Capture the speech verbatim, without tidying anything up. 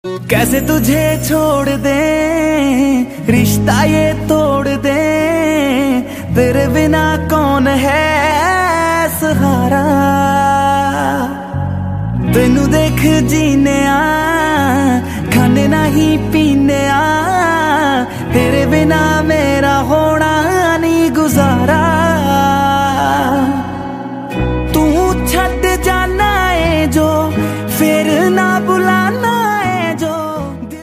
कैसे तुझे छोड़ दे, रिश्ता ये तोड़ दे, तेरे बिना कौन है सहारा। तेनू देख जीने आ, खाने नहीं पी